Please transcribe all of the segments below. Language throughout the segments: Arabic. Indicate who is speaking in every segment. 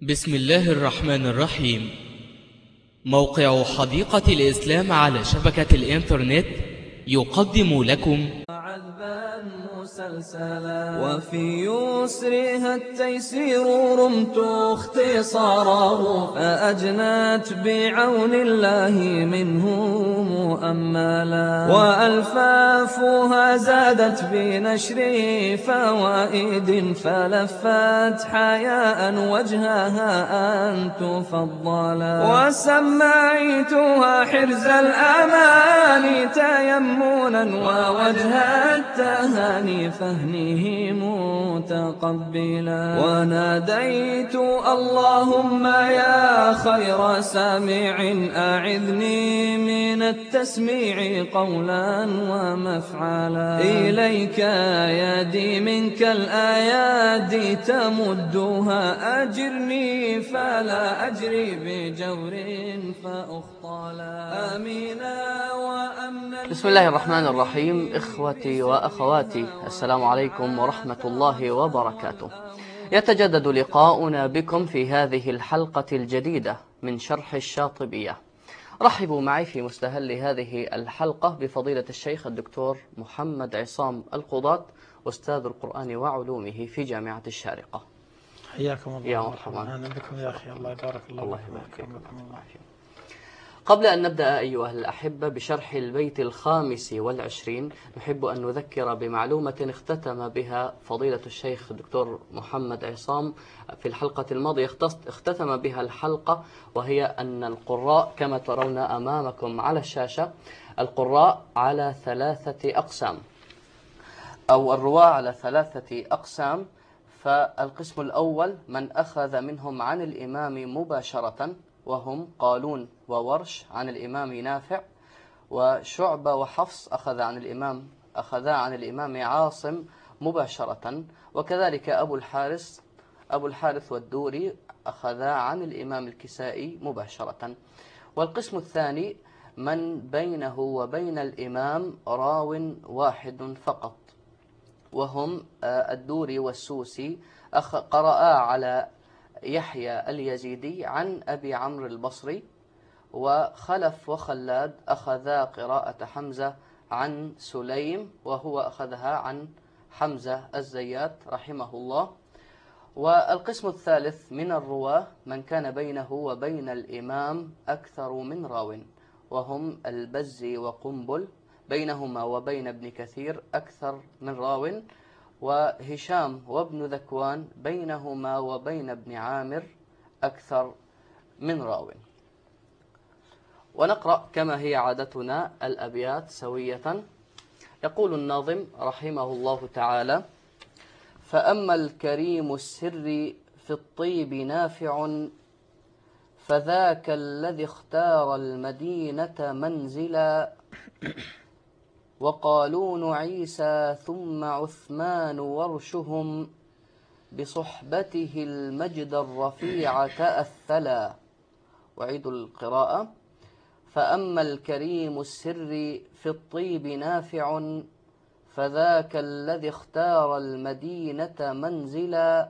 Speaker 1: بسم الله الرحمن الرحيم. موقع حديقة الإسلام على شبكة الإنترنت يقدم لكم
Speaker 2: عذبا مسلسلا وفي يسرها التيسير رمت اختصاره فأجنت بعون الله منه مؤملا وألفافها زادت بنشر فوائد فلفت حياء وجهها أن تفضلا وسميتها حرز الأمان تيمنا ووجه التهاني فهنه متقبلا وناديت اللهم يا خير سامع أعذني من التسميع قولا ومفعلا إليك يدي منك الآيات تمدها أجرني فلا أجري بجور فأخطلا آمينا وأمنا.
Speaker 3: بسم الله الرحمن الرحيم. إخوتي وأخواتي، السلام عليكم ورحمة الله وبركاته. يتجدد لقاؤنا بكم في هذه الحلقة الجديدة من شرح الشاطبية. رحبوا معي في مستهل هذه الحلقة بفضيلة الشيخ الدكتور محمد عصام القضاة، أستاذ القرآن وعلومه في جامعة الشارقة.
Speaker 4: حياكم الله.
Speaker 3: يا مرحبا.
Speaker 4: أهلا بكم يا أخي. الله يبارك الله.
Speaker 3: الله يبارك فيكم. قبل أن نبدأ أيها الأحبة بشرح البيت 25 نحب أن نذكر بمعلومة اختتم بها فضيلة الشيخ الدكتور محمد عصام في الحلقة الماضية، اختتم بها الحلقة، وهي أن القراء كما ترون أمامكم على الشاشة القراء على 3 أقسام، أو الرواة على 3 أقسام. فالقسم الأول من أخذ منهم عن الإمام مباشرة، وهم قالون وورش عن الإمام نافع، وشعبة وحفص أخذا عن الإمام عاصم مباشرة، وكذلك أبو الحارث والدوري أخذا عن الإمام الكسائي مباشرة. والقسم الثاني من بينه وبين الإمام راو واحد فقط، وهم الدوري والسوسي قرأا على يحيى اليزيدي عن أبي عمرو البصري، وخلف وخلاد أخذا قراءة حمزة عن سليم، وهو أخذها عن حمزة الزيات رحمه الله. والقسم الثالث من الرواة من كان بينه وبين الإمام أكثر من راو، وهم البزي وقنبل، بينهما وبين ابن كثير أكثر من راو، وهشام وابن ذكوان بينهما وبين ابن عامر أكثر من راو. ونقرأ كما هي عادتنا الأبيات سوية. يقول الناظم رحمه الله تعالى: فأما الكريم السر في الطيب نافع، فذاك الذي اختار المدينة منزلا، وقالون عيسى ثم عثمان ورشهم، بصحبته المجد الرفيع تأثلا. وعيد القراءة: فأما الكريم السر في الطيب نافع، فذاك الذي اختار المدينة منزلا،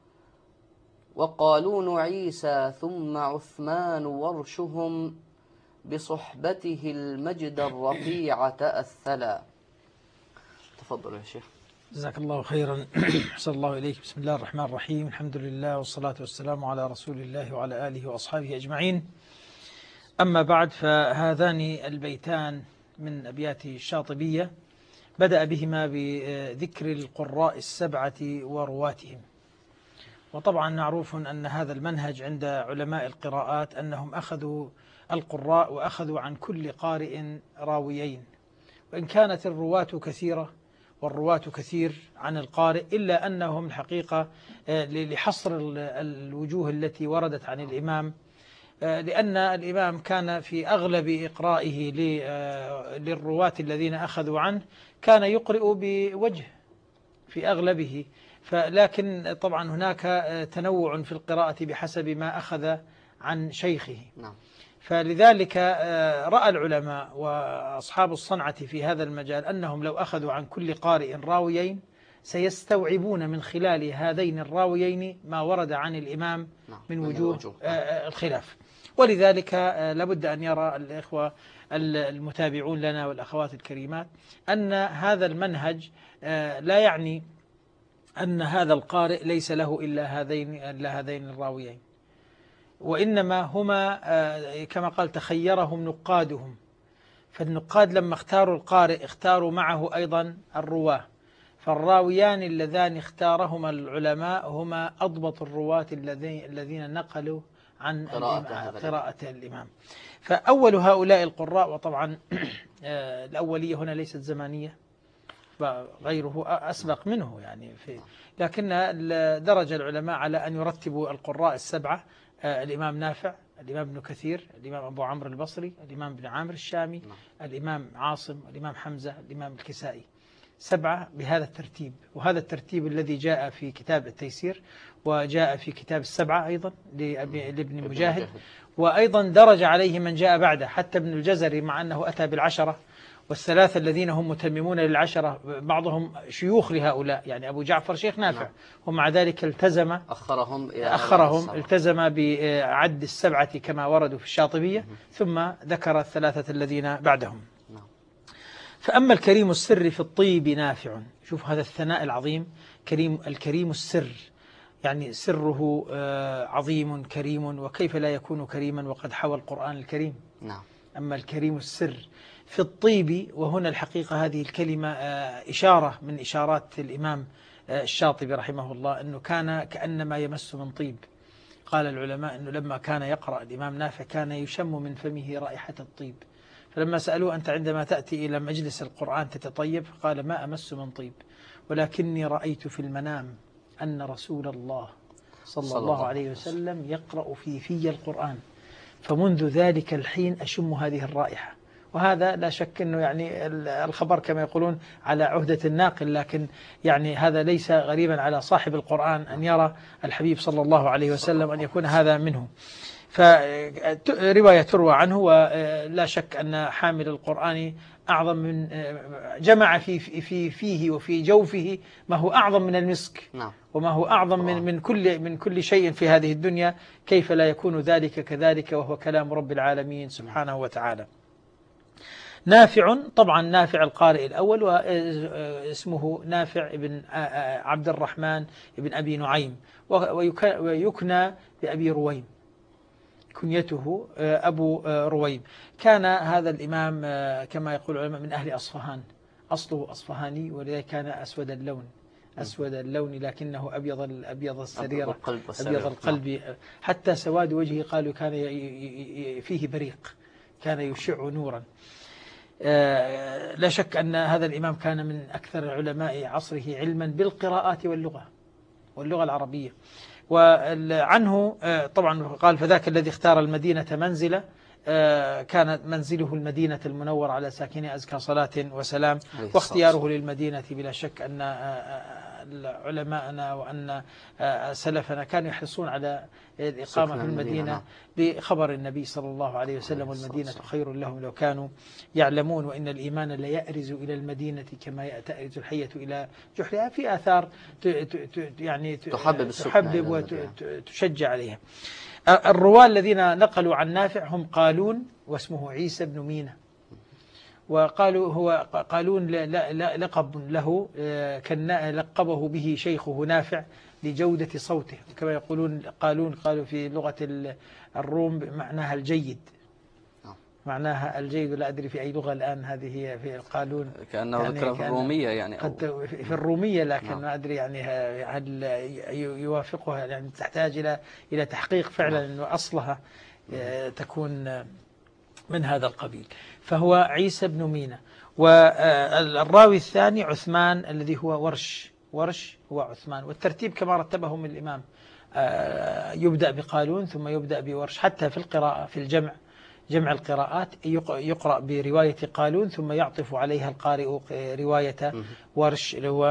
Speaker 3: وقالون عيسى ثم عثمان ورشهم، بصحبته المجد الرفيع تأثلا. تفضل يا شيخ.
Speaker 4: جزاك الله خيرا. أحسن الله إليك. بسم الله الرحمن الرحيم. الحمد لله والصلاة والسلام على رسول الله وعلى آله وأصحابه أجمعين. أما بعد، فهذان البيتان من أبيات الشاطبية بدأ بهما بذكر القراء 7 ورواتهم. وطبعا معروف أن هذا المنهج عند علماء القراءات أنهم أخذوا القراء وأخذوا عن كل قارئ راويين، وإن كانت الرواة كثيرة والرواة كثير عن القارئ، إلا أنهم الحقيقة لحصر الوجوه التي وردت عن الإمام، لأن الإمام كان في أغلب إقرائه للرواة الذين أخذوا عنه كان يقرئ بوجه في أغلبه، لكن طبعا هناك تنوع في القراءة بحسب ما أخذ عن شيخه. فلذلك رأى العلماء وأصحاب الصنعة في هذا المجال أنهم لو أخذوا عن كل قارئ راويين سيستوعبون من خلال هذين الراويين ما ورد عن الإمام من وجوه الخلاف. ولذلك لابد أن يرى الإخوة المتابعون لنا والأخوات الكريمات أن هذا المنهج لا يعني أن هذا القارئ ليس له إلا هذين الراويين، وإنما هما كما قال تخيرهم نقادهم، فالنقاد لما اختاروا القارئ اختاروا معه أيضا الرواه، فالراويان اللذان اختارهما العلماء هما أضبط الرواة الذين نقلوا عن قراءة الإمام. فأول هؤلاء القراء، وطبعا الأولية هنا ليست زمانية، غيره أسبق منه يعني لكن درج العلماء على أن يرتبوا القراء السبعة: الإمام نافع، الإمام ابن كثير، الإمام أبو عمرو البصري، الإمام ابن عامر الشامي، الإمام عاصم، الإمام حمزة، الإمام الكسائي. 7 بهذا الترتيب، وهذا الترتيب الذي جاء في كتاب التيسير وجاء في كتاب السبعة أيضا لابن مجاهد، وأيضا درج عليه من جاء بعده حتى ابن الجزري، مع أنه أتى بالعشرة، والثلاثة الذين هم متممون للعشرة بعضهم شيوخ لهؤلاء، يعني أبو جعفر شيخ نافع، ومع ذلك أخرهم التزم بعد السبعة كما وردوا في الشاطبية، ثم ذكر الثلاثة الذين بعدهم. فأما الكريم السر في الطيب نافع، شوف هذا الثناء العظيم، الكريم السر، يعني سره عظيم كريم، وكيف لا يكون كريما وقد حوى القرآن الكريم. أما الكريم السر في الطيب، وهنا الحقيقة هذه الكلمة إشارة من إشارات الإمام الشاطبي رحمه الله، أنه كان كأنما يمس من طيب. قال العلماء أنه لما كان يقرأ الإمام نافع كان يشم من فمه رائحة الطيب، فلما سألوه: أنت عندما تأتي إلى مجلس القرآن تتطيب؟ قال: ما أمس من طيب، ولكني رأيت في المنام أن رسول الله صلى الله عليه وسلم يقرأ في القرآن، فمنذ ذلك الحين أشم هذه الرائحة. وهذا لا شك أنه يعني الخبر كما يقولون على عهدة الناقل، لكن يعني هذا ليس غريبا على صاحب القرآن أن يرى الحبيب صلى الله عليه وسلم، أن يكون هذا منه. فرواية تروى عنه، ولا شك أن حامل القرآن أعظم من جمع فيه وفي جوفه ما هو أعظم من المسك، وما هو أعظم من كل شيء في هذه الدنيا، كيف لا يكون ذلك كذلك وهو كلام رب العالمين سبحانه وتعالى. نافع، طبعا نافع القارئ الأول، واسمه نافع بن عبد الرحمن بن أبي نعيم، ويكنى بأبي رويم، كنيته أبو رويم. كان هذا الإمام كما يقول العلماء من أهل أصفهان، أصله أصفهاني، ولذلك كان أسود اللون لكنه أبيض السريرة، أبيض القلب، حتى سواد وجهه قالوا كان فيه بريق، كان يشع نورا. لا شك أن هذا الإمام كان من أكثر علماء عصره علما بالقراءات واللغة العربية. وعنه طبعا قال: فذاك الذي اختار المدينة منزلة، كانت منزله المدينة المنورة على ساكنها أزكى صلاة وسلام. واختياره للمدينة بلا شك أن علماءنا وأن سلفنا كانوا يحرصون على الإقامة في المدينة بخبر النبي صلى الله عليه وسلم: والمدينة خير لهم لو كانوا يعلمون، وإن الإيمان لا يأرز إلى المدينة كما تأرز الحية إلى جحرها. في آثار يعني تحبب وتشجع عليها. الرواة الذين نقلوا عن نافع هم قالون، واسمه عيسى بن مينة، وقالوا هو قالون لقب له، كان لقبه به شيخه نافع لجودة صوته، كما يقولون قالون، قالوا في لغة الروم معناها الجيد، معناها الجيد، لا أدري في أي لغة الآن هذه هي في القالون،
Speaker 3: كأنه يعني ذكر في الرومية، يعني
Speaker 4: قد في الرومية، لكن ما أدري يعني هل يوافقها، يعني تحتاج إلى تحقيق فعلا أنه أصلها تكون من هذا القبيل. فهو عيسى بن مينة. والراوي الثاني عثمان الذي هو ورش هو عثمان، والترتيب كما رتبهم الإمام، يبدأ بقالون ثم يبدأ بورش، حتى في القراءة في جمع القراءات يقرأ برواية قالون ثم يعطف عليها القارئ رواية ورش اللي هو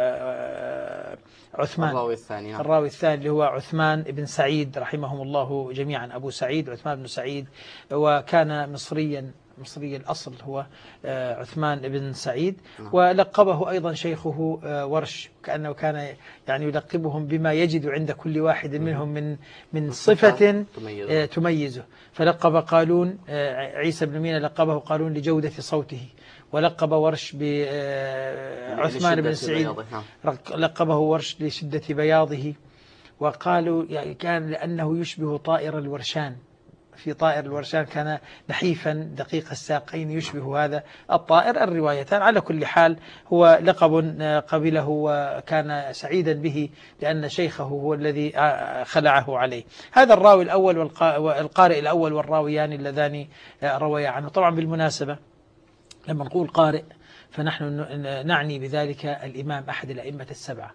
Speaker 4: عثمان. الراوي الثاني اللي هو عثمان بن سعيد رحمهم الله جميعا، أبو سعيد عثمان بن سعيد، وكان مصريا المصري الأصل هو عثمان بن سعيد، ولقبه أيضا شيخه ورش، كأنه كان يعني يلقبهم بما يجد عند كل واحد منهم من صفة تميزه. فلقب قالون عيسى بن مينا لقبه قالون لجودة صوته، ولقب ورش بعثمان بن سعيد لقبه ورش لشدة بياضه. وقالوا يعني كان لأنه يشبه طائر الورشان، في طائر الورشان كان نحيفا دقيق الساقين يشبه هذا الطائر. الروايتان على كل حال هو لقب قبله وكان سعيدا به لأن شيخه هو الذي خلعه عليه. هذا الراوي الأول والقارئ الأول والراويان اللذان رويا عنه. طبعا بالمناسبة لما نقول قارئ فنحن نعني بذلك الإمام أحد الأئمة السبعة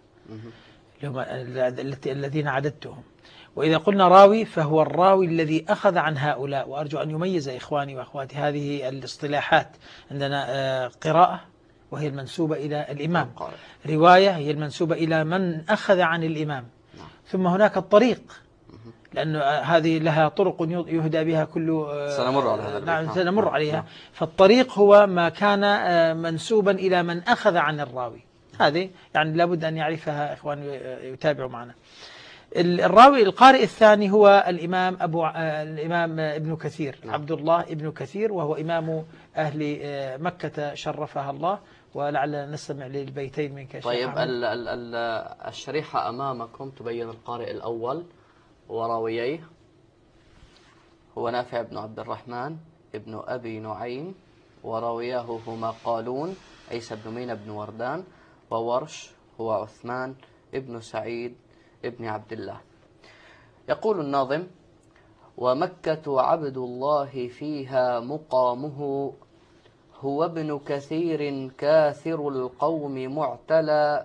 Speaker 4: الذين عددتهم. وإذا قلنا راوي فهو الراوي الذي أخذ عن هؤلاء. وأرجو أن يميز إخواني وأخواتي هذه الاصطلاحات. عندنا قراءة وهي المنسوبة إلى الإمام، رواية هي المنسوبة إلى من أخذ عن الإمام، ثم هناك الطريق، لأن هذه لها طرق يهدى بها كل سنمر عليها. فالطريق هو ما كان منسوبا إلى من أخذ عن الراوي. هذه يعني لابد أن يعرفها إخوان يتابعوا معنا. الراوي القارئ الثاني هو الإمام ابن كثير، عبد الله ابن كثير، وهو إمام أهل مكة شرفها الله. ولعلنا نستمع للبيتين منك.
Speaker 3: طيب الشريحة أمامكم تبين القارئ الأول وراوييه هو نافع بن عبد الرحمن ابن أبي نعيم، وراوياه هما قالون عيسى بن مينا بن وردان، وورش هو عثمان ابن سعيد ابن عبد الله. يقول الناظم: ومكة عبد الله فيها مقامه، هو ابن كثير كاثر القوم معتلى،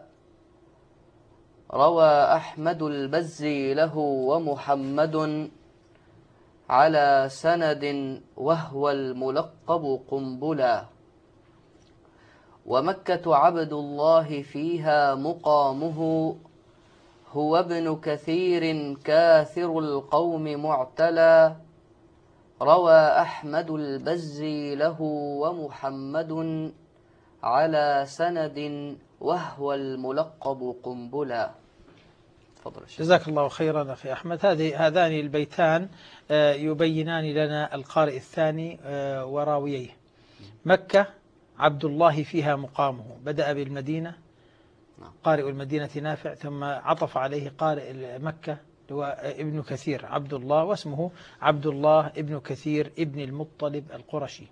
Speaker 3: روى أحمد البزي له ومحمد على سند وهو الملقب قنبلا. ومكة عبد الله فيها مقامه، هو ابن كثير كاثر القوم معتلى، روى أحمد البزي له ومحمد على سند وهو الملقب قنبلا.
Speaker 4: جزاك الله خيرا أخي أحمد. هذان البيتان يبينان لنا القارئ الثاني وراويه. مكة عبد الله فيها مقامه، بدأ بالمدينة قارئ المدينة نافع، ثم عطف عليه قارئ مكة هو ابن كثير عبد الله، واسمه عبد الله ابن كثير ابن المطلب القرشي.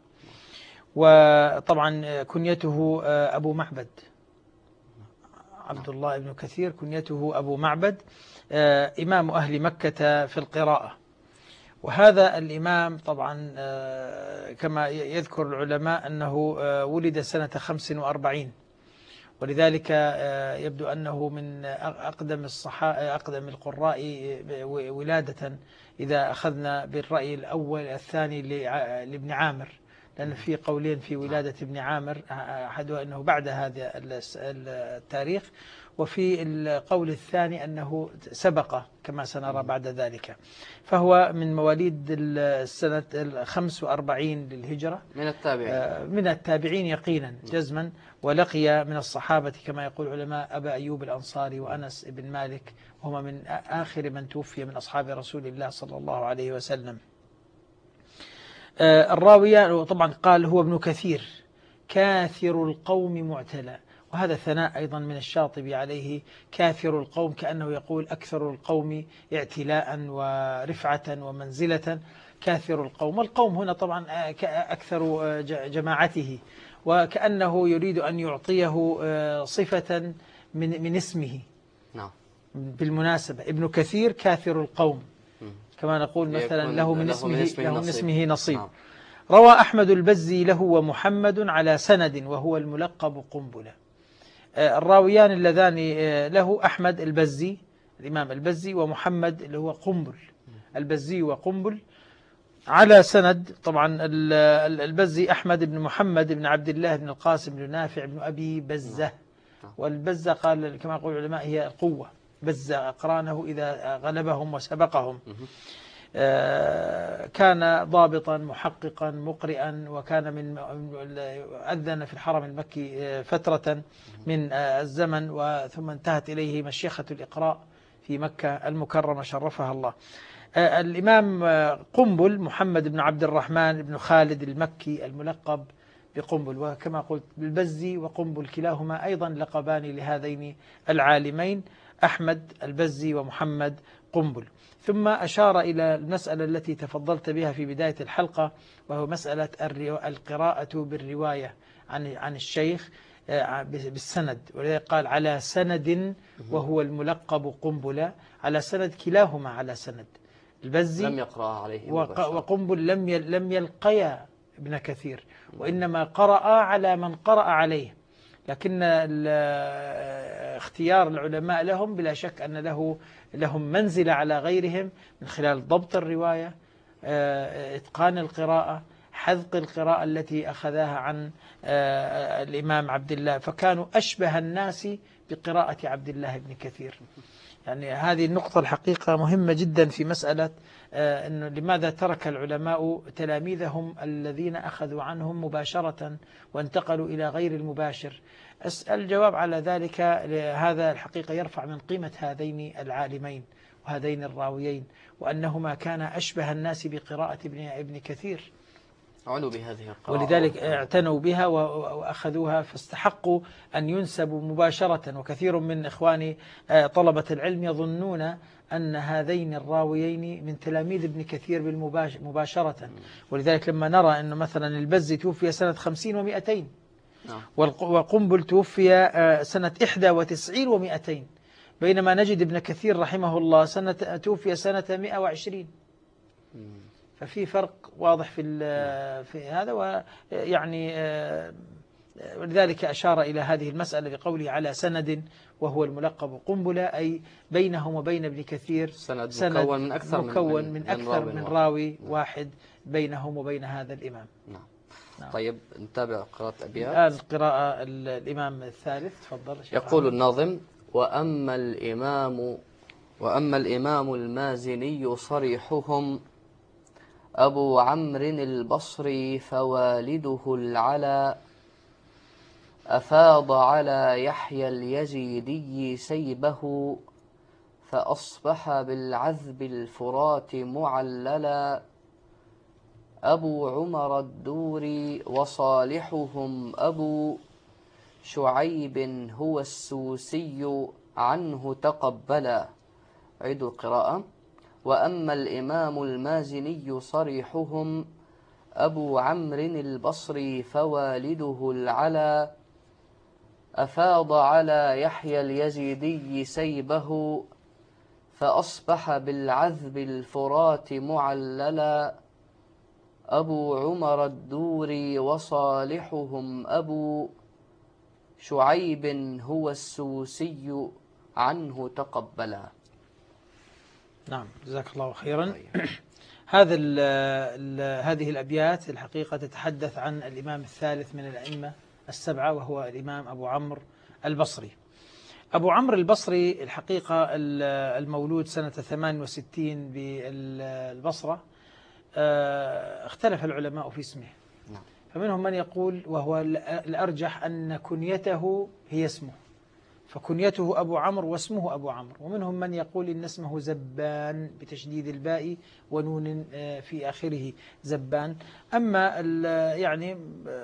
Speaker 4: وطبعا كنيته أبو معبد، عبد الله ابن كثير كنيته أبو معبد، إمام أهل مكة في القراءة. وهذا الإمام طبعا كما يذكر العلماء أنه ولد سنة 45، ولذلك يبدو أنه من أقدم القراء ولادة إذا أخذنا بالرأي الأول الثاني لابن عامر، لأن في قولين في ولادة ابن عامر، أحدها أنه بعد هذا التاريخ، وفي القول الثاني أنه سبق كما سنرى بعد ذلك. فهو من مواليد السنة 45 للهجرة، من التابعين يقينا جزما، ولقي من الصحابة كما يقول العلماء أبا أيوب الأنصاري وأنس بن مالك، وهما من آخر من توفي من أصحاب رسول الله صلى الله عليه وسلم. الراوية طبعا قال هو ابن كثير كاثر القوم معتلى، وهذا ثناء أيضا من الشاطبي عليه. كاثر القوم كأنه يقول أكثر القوم اعتلاء ورفعة ومنزلة، كاثر القوم. والقوم هنا طبعا أكثر جماعته، وكأنه يريد أن يعطيه صفة من اسمه. بالمناسبة ابن كثير كاثر القوم، كما نقول مثلا له من اسمه نصيب. روى أحمد البزي له ومحمد على سند وهو الملقب قنبلة. الراويان اللذان له أحمد البزي الإمام البزي، ومحمد اللي هو قنبل، البزي وقنبل على سند. طبعا البزي أحمد بن محمد بن عبد الله بن القاسم بن نافع بن أبي بزة، والبزة قال كما يقول العلماء هي القوة، بزة أقرانه إذا غلبهم وسبقهم. كان ضابطا محققا مقرئا، وكان من أذن في الحرم المكي فترة من الزمن، وثم انتهت إليه مشيخة الإقراء في مكة المكرمة شرفها الله. الإمام قنبل محمد بن عبد الرحمن بن خالد المكي الملقب بقنبل، وكما قلت بالبزي وقنبل كلاهما أيضا لقبان لهذين العالمين، أحمد البزي ومحمد قنبل. ثم أشار إلى المسألة التي تفضلت بها في بداية الحلقة، وهو مسألة القراءة بالرواية عن الشيخ بالسند، ولذلك قال على سند وهو الملقب قنبلة، على سند كلاهما على سند. البزي
Speaker 3: لم يقرأ عليه
Speaker 4: وقنبل لم يلقيا ابن كثير، وإنما قرأ على من قرأ عليه، لكن اختيار العلماء لهم بلا شك أن لهم منزلة على غيرهم من خلال ضبط الرواية، إتقان القراءة، حذق القراءة التي أخذها عن الإمام عبد الله، فكانوا أشبه الناس بقراءة عبد الله بن كثير. يعني هذه النقطة الحقيقة مهمة جدا في مسألة أنه لماذا ترك العلماء تلاميذهم الذين أخذوا عنهم مباشرة وانتقلوا إلى غير المباشر. الجواب على ذلك هذا الحقيقة يرفع من قيمة هذين العالمين وهذين الراويين، وأنهما كان أشبه الناس بقراءة ابن كثير،
Speaker 3: عنوا بهذه القراءة
Speaker 4: ولذلك اعتنوا بها وأخذوها، فاستحقوا أن ينسبوا مباشرة. وكثير من إخواني طلبة العلم يظنون أن هذين الراويين من تلاميذ ابن كثير مباشرة، ولذلك لما نرى أن مثلا البزي توفي سنة 50 و200، وقنبل توفي سنة 91 و200، بينما نجد ابن كثير رحمه الله توفي سنة 120. ففي فرق واضح في هذا، ويعني ولذلك أشار إلى هذه المسألة بقوله على سند وهو الملقب قنبلة، أي بينهم وبين ابن كثير
Speaker 3: سند مكون من أكثر
Speaker 4: من راوي واحد بينهم وبين هذا الإمام.
Speaker 3: نعم. طيب نتابع قراءة أبيات.
Speaker 4: القراءة الإمام الثالث، تفضل.
Speaker 3: يقول الناظم: وأما الإمام المازني صريحهم أبو عمرو البصري فوالده العلا، أفاض على يحيى اليزيدي سيبه، فأصبح بالعذب الفرات معللا. أبو عمر الدوري وصالحهم أبو شعيب هو السوسي عنه تقبلا. عيد القراءة: وأما الإمام المازني صريحهم أبو عمرو البصري فوالده العلا، أفاض على يحيى اليزيدي سيبه، فأصبح بالعذب الفرات معللا. أبو عمر الدوري وصالحهم أبو شعيب هو السوسي عنه تقبلا.
Speaker 4: نعم، جزاك الله خيرا. هذه الأبيات الحقيقة تتحدث عن الإمام الثالث من الأئمة السبعة، وهو الإمام أبو عمرو البصري. أبو عمرو البصري الحقيقة المولود سنة 68 بالبصرة. اختلف العلماء في اسمه، فمنهم من يقول وهو الأرجح أن كنيته هي اسمه، فكنيته أبو عمرو واسمه أبو عمرو، ومنهم من يقول إن اسمه زبان بتشديد الباء ونون في آخره زبان. أما يعني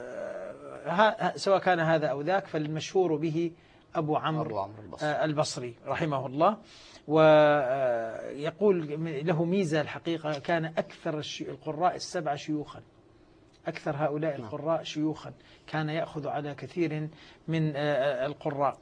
Speaker 4: سواء كان هذا أو ذاك، فالمشهور به أبو عمرو البصري رحمه الله. ويقول له ميزة الحقيقة، كان أكثر القراء السبعة شيوخا، أكثر هؤلاء القراء شيوخا، كان يأخذ على كثير من القراء.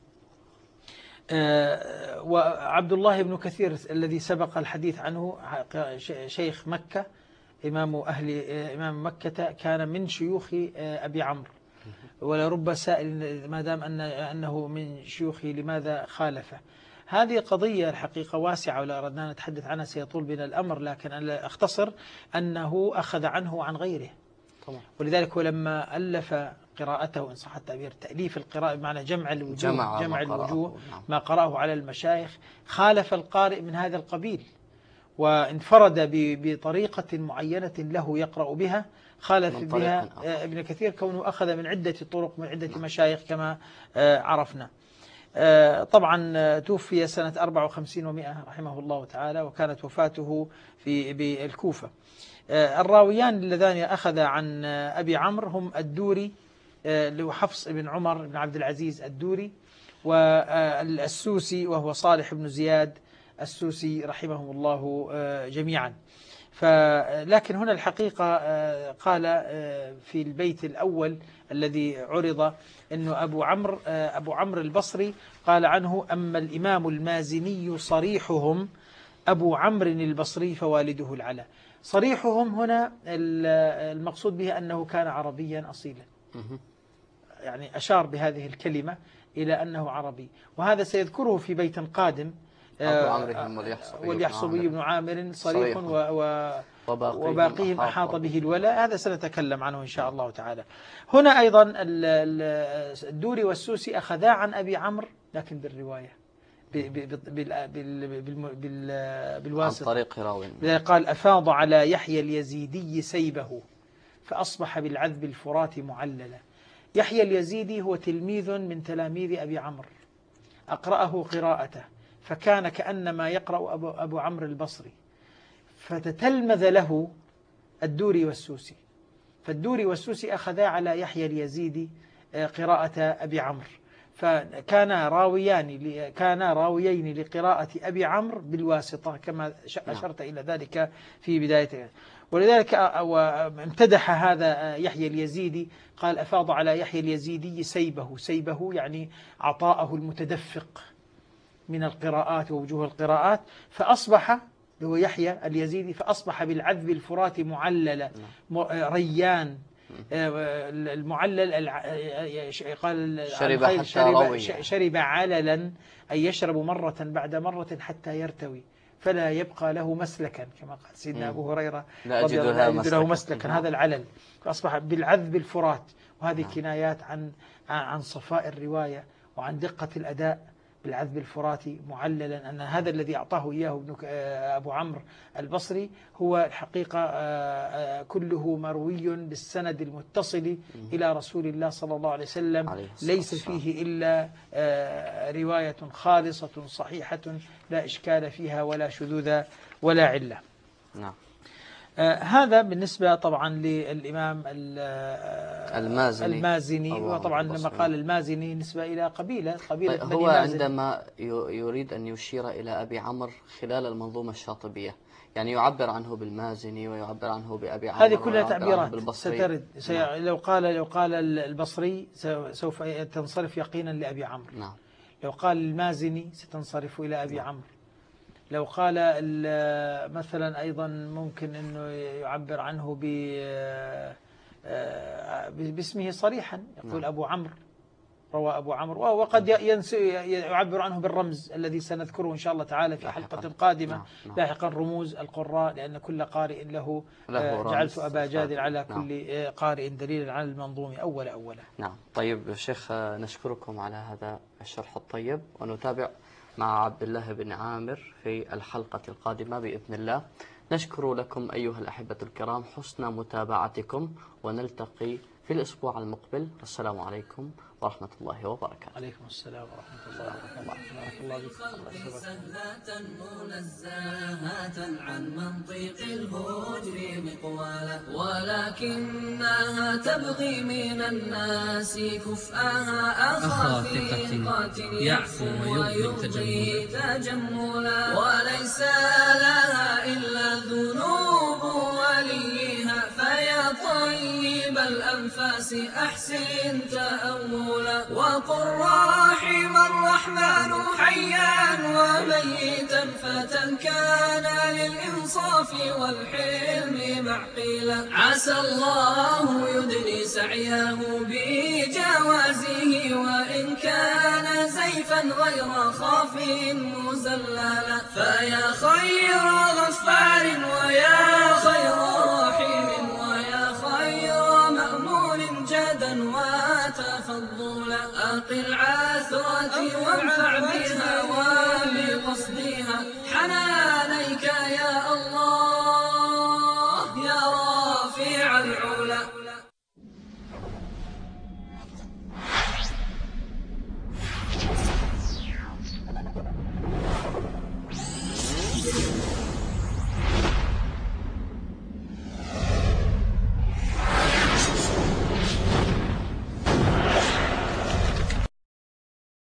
Speaker 4: وعبد الله بن كثير الذي سبق الحديث عنه شيخ مكة، إمام مكة، كان من شيوخ أبي عمرو، ولرب سائل ما دام أنه من شيوخه لماذا خالفه. هذه قضية الحقيقة واسعة، ولا أردنا نتحدث عنها سيطول بنا الأمر، لكن أنا أختصر أنه أخذ عنه عن غيره طبعا. ولذلك لما ألف قراءته إن صح التعبير، تأليف القراءة بمعنى جمع الوجوه ما قرأه على المشايخ، خالف القارئ من هذا القبيل، وانفرد بطريقة معينة له يقرأ بها، خالف بها ابن كثير كونه أخذ من عدة طرق من عدة مشايخ كما عرفنا. طبعا توفي سنة 54 و100 رحمه الله تعالى، وكانت وفاته بالكوفة. الراويان اللذان أخذ عن أبي عمرو هم الدوري اللي هو حفص بن عمر بن عبد العزيز الدوري، والسوسي وهو صالح بن زياد السوسي رحمهم الله جميعا. لكن هنا الحقيقة قال في البيت الأول الذي عرض أنه أبو عمرو البصري قال عنه: أما الإمام المازني صريحهم أبو عمرو البصري فوالده العلا. صريحهم هنا المقصود به أنه كان عربيا أصيلا، يعني أشار بهذه الكلمة إلى أنه عربي، وهذا سيذكره في بيت قادم. واليحصبي بن عامر صريح وباقيهم أحاط به الولاء، هذا سنتكلم عنه إن شاء الله تعالى. هنا أيضا الدوري والسوسي أخذا عن أبي عمرو لكن بالرواية بالواسطة
Speaker 3: عن طريق راوي.
Speaker 4: قال: أفاض على يحيى اليزيدي سيبه فأصبح بالعذب الفرات معللا. يحيى اليزيدي هو تلميذ من تلاميذ أبي عمرو، أقرأه قراءته، فكان كأنما يقرأ أبو عمرو البصري، فتتلمذ له الدوري والسوسي، فالدوري والسوسي أخذا على يحيى اليزيدي قراءة أبي عمرو، فكانا راويين لقراءة أبي عمرو بالواسطة كما أشرت إلى ذلك في بداية. ولذلك امتدح هذا يحيى اليزيدي، قال: أفاض على يحيى اليزيدي سيبه يعني عطاءه المتدفق من القراءات ووجوه القراءات، فأصبح هو يحيى اليزيدي فأصبح بالعذب الفرات معللا ريان. المعلل قال شرب عللا، أي يشرب مرة بعد مرة حتى يرتوي فلا يبقى له مسلكا، كما قال سيدنا أبو هريرة لا أجد له مسلكا. هذا العلل، فأصبح بالعذب الفرات، وهذه كنايات عن صفاء الرواية وعن دقة الأداء. بالعذب الفراتي معللا، أن هذا الذي أعطاه إياه أبو عمرو البصري هو الحقيقة كله مروي بالسند المتصل إلى رسول الله صلى الله عليه وسلم، ليس فيه إلا رواية خالصة صحيحة لا إشكال فيها ولا شذوذ ولا علة.
Speaker 3: نعم.
Speaker 4: هذا بالنسبة طبعا للإمام المازني. وطبعا لما قال المازني نسبة إلى قبيلة
Speaker 3: هو عندما يريد أن يشير إلى أبي عمرو خلال المنظومة الشاطبية، يعني يعبر عنه بالمازني ويعبر عنه بأبي عمرو،
Speaker 4: هذه كلها تعبيرات سترد. لو قال البصري سوف تنصرف يقينا لأبي عمرو.
Speaker 3: نعم.
Speaker 4: لو قال المازني ستنصرف إلى أبي عمرو. لو قال مثلا أيضا ممكن أنه يعبر عنه باسمه صريحا، يقول أبو عمرو، روى أبو عمرو، وقد يعبر عنه بالرمز الذي سنذكره إن شاء الله تعالى في حلقة قادمة لاحقا، رموز القراء، لأن كل قارئ له جعلت أبا جاد على كل قارئ دليلا على المنظوم أولا.
Speaker 3: نعم. طيب شيخ، نشكركم على هذا الشرح الطيب، ونتابع مع عبد الله بن عامر في الحلقة القادمة بإذن الله. نشكر لكم أيها الأحبة الكرام حسن متابعتكم، ونلتقي في الأسبوع المقبل. السلام عليكم ورحمة الله وبركاته.
Speaker 4: عليكم السلام ورحمة الله وبركاته.
Speaker 2: سهلة منزهة عن منطق الهجر مقوالا، ولكنها تبغي من الناس كفءها أخا ثقة يعفو ويبغي تجملا، وليس لها إلا ذنوب وليها، فيا طيب الأنفاس أحسن تأولا، وقل رحم الرحمن حيا وميتا، فتى كان للإنصاف والحلم معقلا، عسى الله يدني سعيه بجوازه، وإن كان زيفا غير خاف مزللا، فيا خير غفار ويا خير رحيم ويا خير مأمون جدا وتفضلا، أقل عثرتي وانفع بها